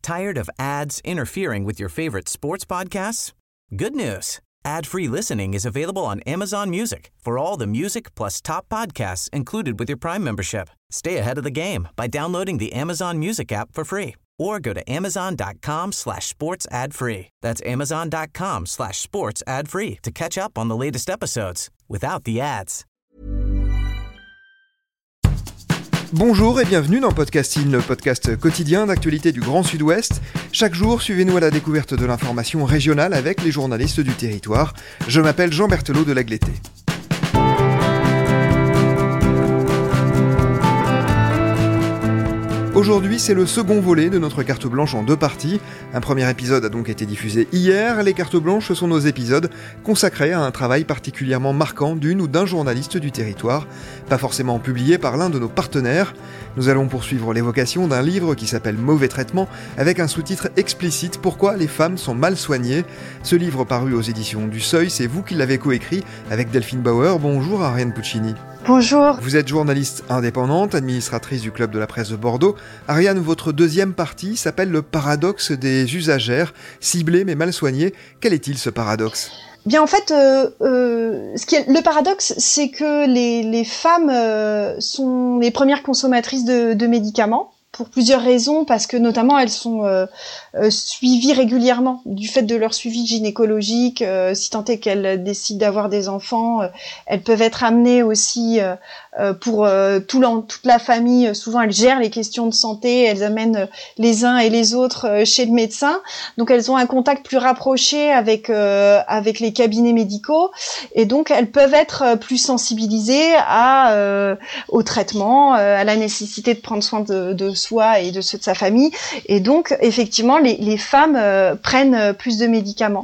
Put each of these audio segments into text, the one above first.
Tired of ads interfering with your favorite sports podcasts? Good news. Ad-free listening is available on Amazon Music for all the music plus top podcasts included with your Prime membership. Stay ahead of the game by downloading the Amazon Music app for free or go to amazon.com/sports ad free. That's amazon.com/sports ad free to catch up on the latest episodes without the ads. Bonjour et bienvenue dans Podcasting, le podcast quotidien d'actualité du Grand Sud-Ouest. Chaque jour, suivez-nous à la découverte de l'information régionale avec les journalistes du territoire. Je m'appelle Jean Berthelot de Lagleté. Aujourd'hui, c'est le second volet de notre carte blanche en 2 parties. Un premier épisode a donc été diffusé hier. Les cartes blanches sont nos épisodes consacrés à un travail particulièrement marquant d'une ou d'un journaliste du territoire, pas forcément publié par l'un de nos partenaires. Nous allons poursuivre l'évocation d'un livre qui s'appelle Mauvais traitement, avec un sous-titre explicite « Pourquoi les femmes sont mal soignées ». Ce livre paru aux éditions du Seuil, c'est vous qui l'avez coécrit avec Delphine Bauer. Bonjour Ariane Puccini. Bonjour. Vous êtes journaliste indépendante, administratrice du Club de la Presse de Bordeaux. Ariane, votre deuxième partie s'appelle le paradoxe des usagères, ciblées mais mal soignées. Quel est-il ce paradoxe ? Bien en fait, le paradoxe, c'est que les femmes sont les premières consommatrices de médicaments. Pour plusieurs raisons, parce que notamment elles sont suivies régulièrement du fait de leur suivi gynécologique. Si tant est qu'elles décident d'avoir des enfants, elles peuvent être amenées aussi pour toute la famille. Souvent elles gèrent les questions de santé, elles amènent les uns et les autres chez le médecin. Donc elles ont un contact plus rapproché avec les cabinets médicaux, et donc elles peuvent être plus sensibilisées au traitement, à la nécessité de prendre soin de soi et de ceux de sa famille, et donc effectivement les femmes prennent plus de médicaments,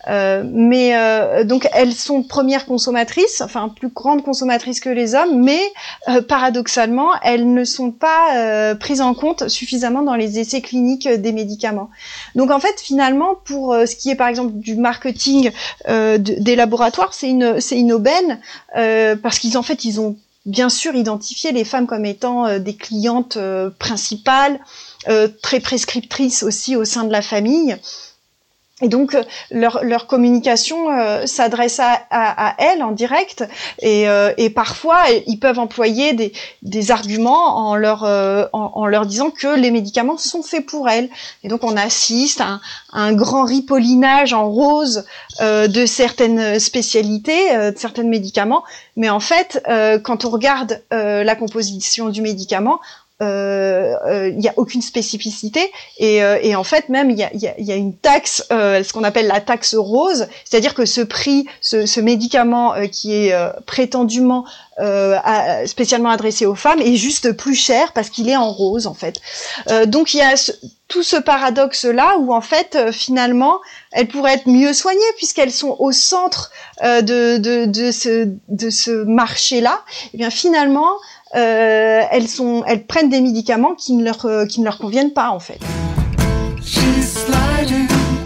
mais donc elles sont premières consommatrices, enfin plus grandes consommatrices que les hommes, mais paradoxalement elles ne sont pas prises en compte suffisamment dans les essais cliniques des médicaments. Donc en fait finalement pour ce qui est par exemple du marketing des laboratoires, c'est une aubaine, parce qu'ils ont bien sûr identifier les femmes comme étant des clientes principales, très prescriptrices aussi au sein de la famille. Et donc leur communication s'adresse à elles en direct, et parfois ils peuvent employer des arguments en leur disant que les médicaments sont faits pour elles. Et donc on assiste à un grand ripollinage en rose de certaines spécialités, de certains médicaments. Mais en fait, quand on regarde la composition du médicament, il y a aucune spécificité, et en fait même il y a une taxe, ce qu'on appelle la taxe rose, c'est-à-dire que ce médicament qui est prétendument spécialement adressé aux femmes est juste plus cher parce qu'il est en rose en fait. Donc il y a tout ce paradoxe là où en fait finalement elles pourraient être mieux soignées puisqu'elles sont au centre de ce marché là. Et bien finalement elles prennent des médicaments qui ne leur conviennent pas en fait. She's sliding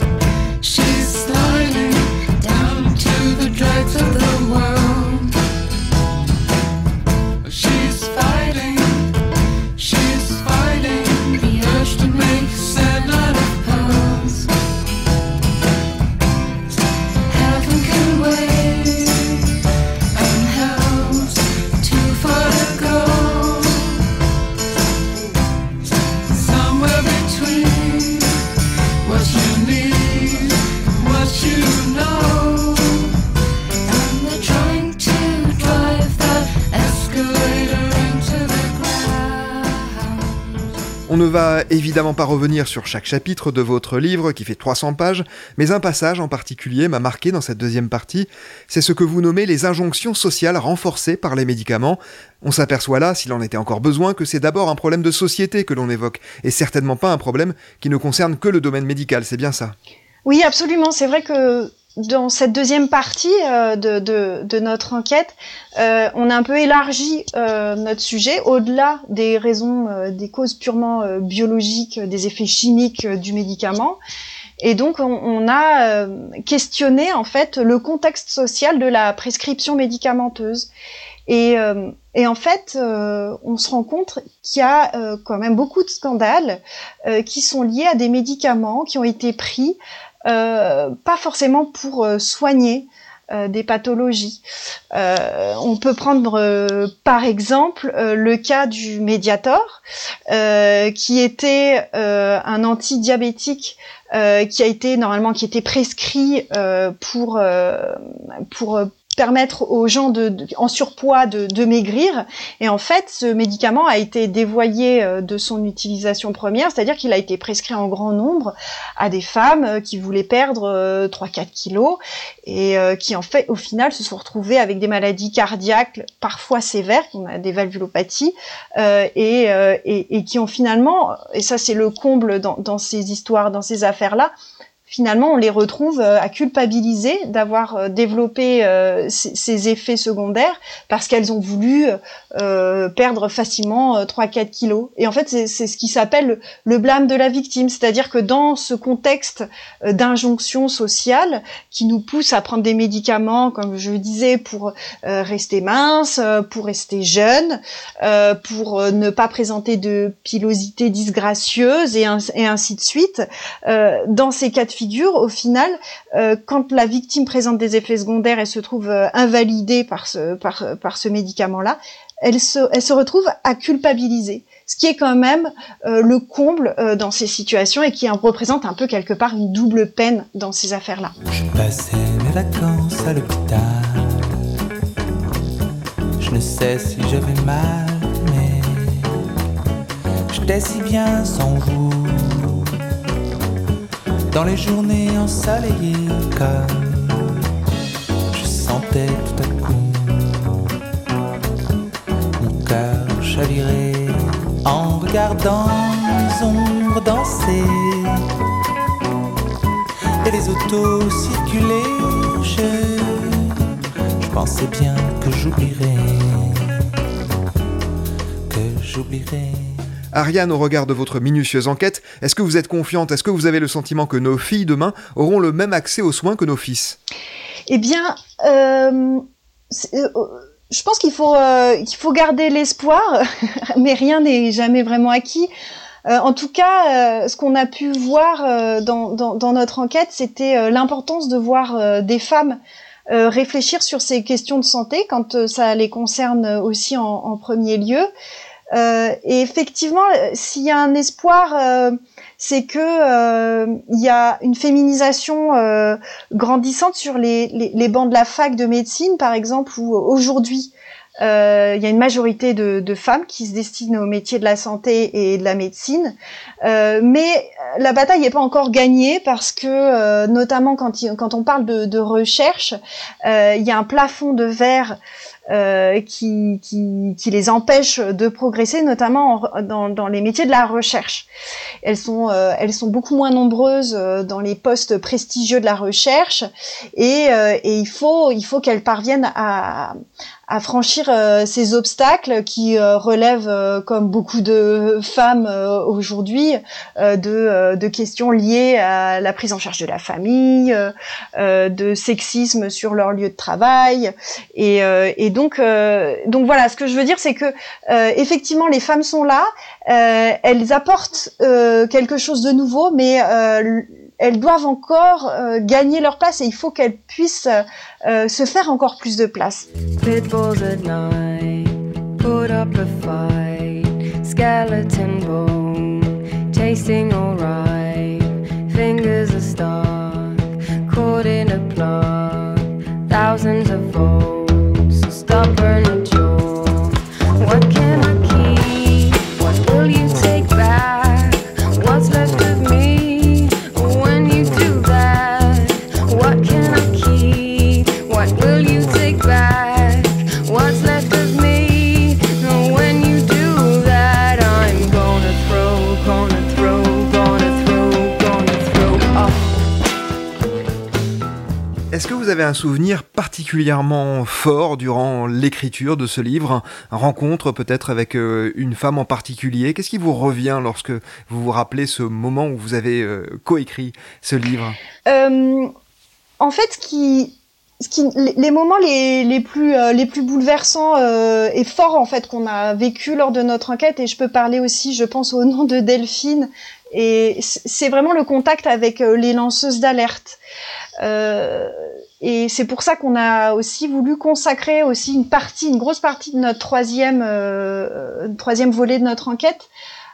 down to the dregs of the world. She's fighting the urge to make sense out of pearls. Heaven can wait, and hell's too far to go. Somewhere between what you need and what you know, and they're trying to drive that escalator into the ground. On ne va évidemment pas revenir sur chaque chapitre de votre livre qui fait 300 pages, mais un passage en particulier m'a marqué dans cette deuxième partie. C'est ce que vous nommez les injonctions sociales renforcées par les médicaments. On s'aperçoit là, s'il en était encore besoin, que c'est d'abord un problème de société que l'on évoque, et certainement pas un problème qui ne concerne que le domaine médical, c'est bien ça ? Oui, absolument. C'est vrai que dans cette deuxième partie de notre enquête, on a un peu élargi notre sujet au-delà des raisons, des causes purement biologiques, des effets chimiques du médicament. Et donc, on a questionné en fait le contexte social de la prescription médicamenteuse. Et en fait, on se rend compte qu'il y a quand même beaucoup de scandales qui sont liés à des médicaments qui ont été pris pas forcément pour soigner des pathologies. On peut prendre par exemple le cas du Mediator, qui était un antidiabétique qui était prescrit pour permettre aux gens en surpoids de maigrir. Et en fait, ce médicament a été dévoyé de son utilisation première, c'est-à-dire qu'il a été prescrit en grand nombre à des femmes qui voulaient perdre 3-4 kilos et qui en fait, au final, se sont retrouvées avec des maladies cardiaques parfois sévères, on a des valvulopathies, et qui ont finalement, et ça c'est le comble dans ces histoires, dans ces affaires-là, finalement, on les retrouve à culpabiliser d'avoir développé ces effets secondaires parce qu'elles ont voulu perdre facilement 3-4 kilos. Et en fait, c'est ce qui s'appelle le blâme de la victime. C'est-à-dire que dans ce contexte d'injonction sociale qui nous pousse à prendre des médicaments, comme je le disais, pour rester mince, pour rester jeune, pour ne pas présenter de pilosité disgracieuse et ainsi de suite, dans ces cas de figure, au final, quand la victime présente des effets secondaires et se trouve invalidée par ce médicament-là, elle se retrouve à culpabiliser. Ce qui est quand même le comble dans ces situations et qui représente un peu quelque part une double peine dans ces affaires-là. Je passais mes vacances à l'hôpital. Je ne sais si j'avais mal, mais j'étais si bien sans vous. Dans les journées ensoleillées, comme je sentais tout à coup mon cœur chavirer en regardant les ombres danser et les autos circuler. Je pensais bien que j'oublierais. Ariane, au regard de votre minutieuse enquête, est-ce que vous êtes confiante ? Est-ce que vous avez le sentiment que nos filles demain auront le même accès aux soins que nos fils ? Eh bien, je pense qu'il faut garder l'espoir, mais rien n'est jamais vraiment acquis. En tout cas, ce qu'on a pu voir dans notre enquête, c'était l'importance de voir des femmes réfléchir sur ces questions de santé quand ça les concerne aussi en premier lieu. Et effectivement, s'il y a un espoir, c'est que il y a une féminisation grandissante sur les bancs de la fac de médecine, par exemple, où aujourd'hui il y a une majorité de femmes qui se destinent au métier de la santé et de la médecine, mais la bataille n'est pas encore gagnée parce que notamment quand on parle de recherche, il y a un plafond de verre qui les empêche de progresser, notamment dans les métiers de la recherche. Elles sont beaucoup moins nombreuses dans les postes prestigieux de la recherche et il faut qu'elles parviennent à franchir ces obstacles qui relèvent, comme beaucoup de femmes aujourd'hui, de questions liées à la prise en charge de la famille, de sexisme sur leur lieu de travail, et donc voilà, ce que je veux dire, c'est que effectivement les femmes sont là, elles apportent quelque chose de nouveau, mais elles doivent encore gagner leur place et il faut qu'elles puissent se faire encore plus de place. Pitbulls at night, put up a fight, skeleton bone, tasting alright, fingers are stuck, caught in a plug, thousands of volts, stubborn and jaw. What can I keep? What will you take back? What's left of me when you do that? What can I keep? What will you take back? What's left of me when you do that? I'm gonna throw up. Est-ce que vous avez un souvenir particulièrement fort durant l'écriture de ce livre ? Une rencontre peut-être avec une femme en particulier ? Qu'est-ce qui vous revient lorsque vous vous rappelez ce moment où vous avez coécrit ce livre ? En fait, les moments les plus bouleversants et forts en fait qu'on a vécu lors de notre enquête, et je peux parler aussi, je pense, au nom de Delphine, et c'est vraiment le contact avec les lanceuses d'alerte. Et c'est pour ça qu'on a aussi voulu consacrer aussi une grosse partie de notre troisième volet de notre enquête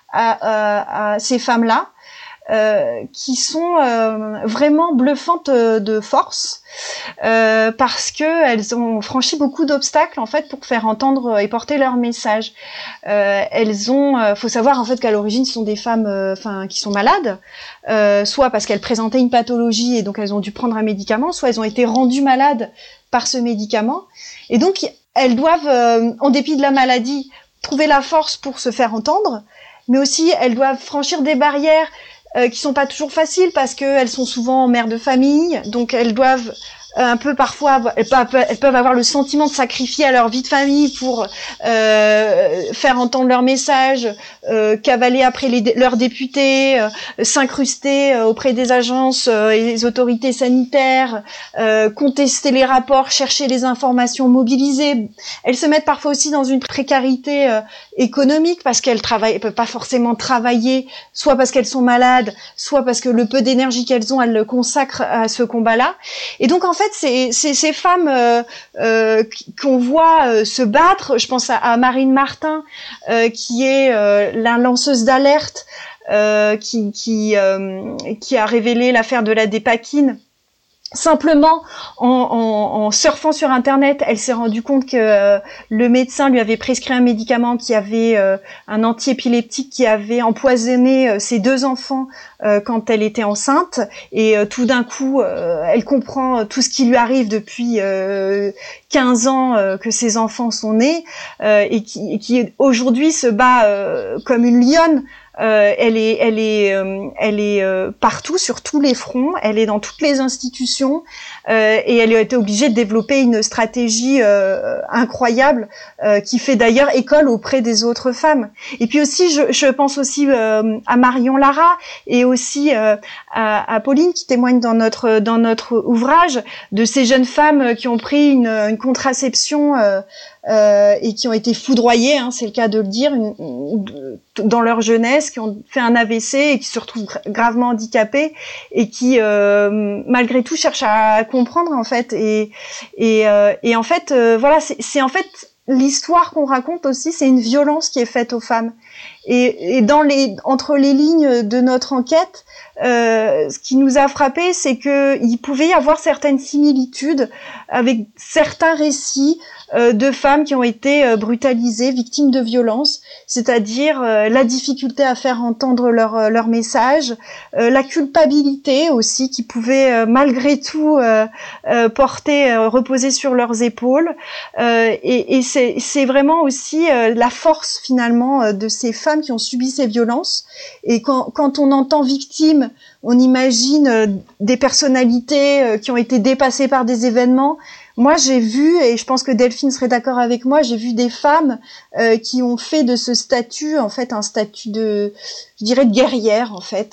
à ces femmes-là, qui sont vraiment bluffantes de force, parce que elles ont franchi beaucoup d'obstacles en fait pour faire entendre et porter leur message. Faut savoir en fait qu'à l'origine ce sont des femmes, qui sont malades, soit parce qu'elles présentaient une pathologie et donc elles ont dû prendre un médicament, soit elles ont été rendues malades par ce médicament, et donc elles doivent, en dépit de la maladie, trouver la force pour se faire entendre, mais aussi elles doivent franchir des barrières qui sont pas toujours faciles parce que elles sont souvent mères de famille, donc elles doivent un peu parfois, elles peuvent avoir le sentiment de sacrifier à leur vie de famille pour faire entendre leur message, cavaler après leurs députés, s'incruster auprès des agences et des autorités sanitaires, contester les rapports, chercher les informations, mobiliser. Elles se mettent parfois aussi dans une précarité économique parce qu'elles peuvent pas forcément travailler, soit parce qu'elles sont malades, soit parce que le peu d'énergie qu'elles ont, elles le consacrent à ce combat-là. Et donc en fait, c'est ces femmes qu'on voit se battre. Je pense à Marine Martin, qui est la lanceuse d'alerte, qui a révélé l'affaire de la Dépakine. Simplement, en surfant sur Internet, elle s'est rendue compte que le médecin lui avait prescrit un médicament qui avait un antiépileptique qui avait empoisonné ses 2 enfants quand elle était enceinte. Et tout d'un coup, elle comprend tout ce qui lui arrive depuis 15 ans que ses enfants sont nés, et qui aujourd'hui se bat comme une lionne. Elle est partout, sur tous les fronts, elle est dans toutes les institutions, et elle a été obligée de développer une stratégie incroyable qui fait d'ailleurs école auprès des autres femmes. Et puis aussi, je pense aussi à Marion Lara et aussi à Pauline qui témoigne dans notre ouvrage de ces jeunes femmes qui ont pris une contraception et qui ont été foudroyées, c'est le cas de le dire, dans leur jeunesse, qui ont fait un AVC et qui se retrouvent gravement handicapées et qui malgré tout cherchent à comprendre en fait, et en fait voilà, c'est en fait l'histoire qu'on raconte aussi, c'est une violence qui est faite aux femmes, et entre les lignes de notre enquête, ce qui nous a frappé, c'est que il pouvait y avoir certaines similitudes avec certains récits de femmes qui ont été brutalisées, victimes de violences, c'est-à-dire la difficulté à faire entendre leur message, la culpabilité aussi qui pouvait malgré tout reposer sur leurs épaules, et c'est vraiment aussi la force finalement de ces femmes qui ont subi ces violences. Et quand on entend victime, on imagine des personnalités qui ont été dépassées par des événements. Moi, j'ai vu, et je pense que Delphine serait d'accord avec moi, j'ai vu des femmes qui ont fait de ce statut, en fait, un statut de guerrière, en fait,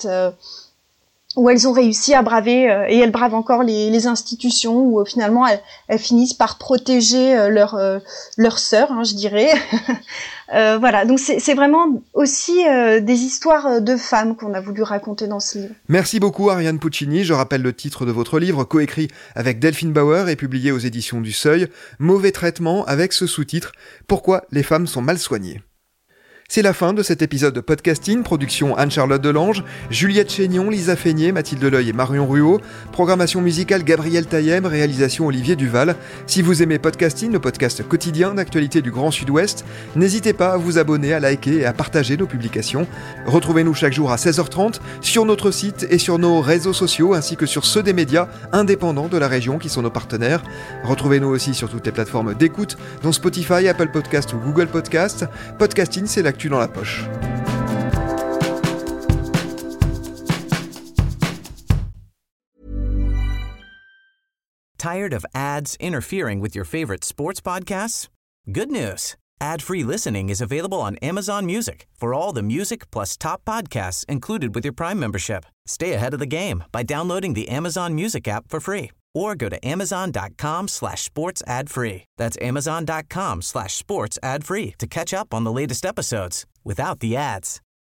où elles ont réussi à braver, et elles bravent encore les institutions, où finalement elles finissent par protéger leur sœur, je dirais. Voilà, donc c'est vraiment aussi des histoires de femmes qu'on a voulu raconter dans ce livre. Merci beaucoup Ariane Puccini. Je rappelle le titre de votre livre, coécrit avec Delphine Bauer et publié aux éditions du Seuil, Mauvais traitement, avec ce sous-titre « Pourquoi les femmes sont mal soignées ». C'est la fin de cet épisode de Podcasting, production Anne-Charlotte Delange, Juliette Chénion, Lisa Feignet, Mathilde Leuil et Marion Ruot, programmation musicale Gabriel Taillem, réalisation Olivier Duval. Si vous aimez Podcasting, le podcast quotidien d'actualité du Grand Sud-Ouest, n'hésitez pas à vous abonner, à liker et à partager nos publications. Retrouvez-nous chaque jour à 16h30 sur notre site et sur nos réseaux sociaux, ainsi que sur ceux des médias indépendants de la région qui sont nos partenaires. Retrouvez-nous aussi sur toutes les plateformes d'écoute, dont Spotify, Apple Podcast ou Google Podcast. Podcasting, c'est l'actu dans la poche. Tired of ads interfering with your favorite sports podcasts? Good news. Ad-free listening is available on Amazon Music for all the music plus top podcasts included with your Prime membership. Stay ahead of the game by downloading the Amazon Music app for free or go to amazon.com/sports ad free. That's amazon.com/sports ad free to catch up on the latest episodes without the ads.